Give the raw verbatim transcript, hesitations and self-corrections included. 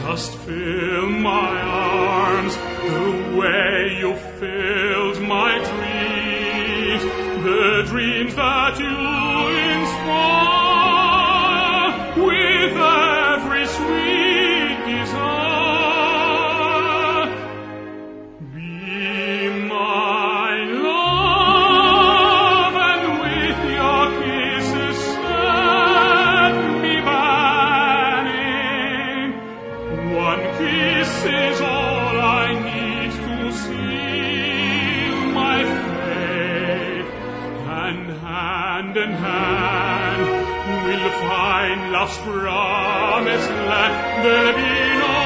just fill my arms the way you filled my dreams, the dreams that you inspire with every sweet desire. Be my love, and with your kisses set me burning. One kiss is all I need to seal my fate, and hand in hand we'll find love's promised land. There'll be no